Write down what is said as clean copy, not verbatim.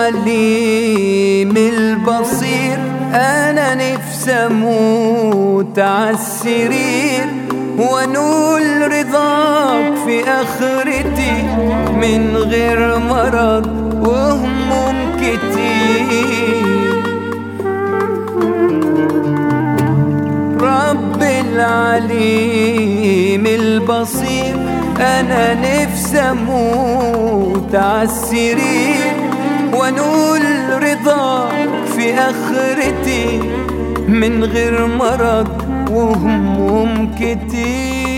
العليم البصير، أنا نفسي أموت عالسرير وأنول رضاك في آخرتي من غير مرض وهموم كتير. رب العليم البصير، أنا نفسي أموت عالسرير وأنول رضاك في آخرتي من غير مرض وهموم كتير.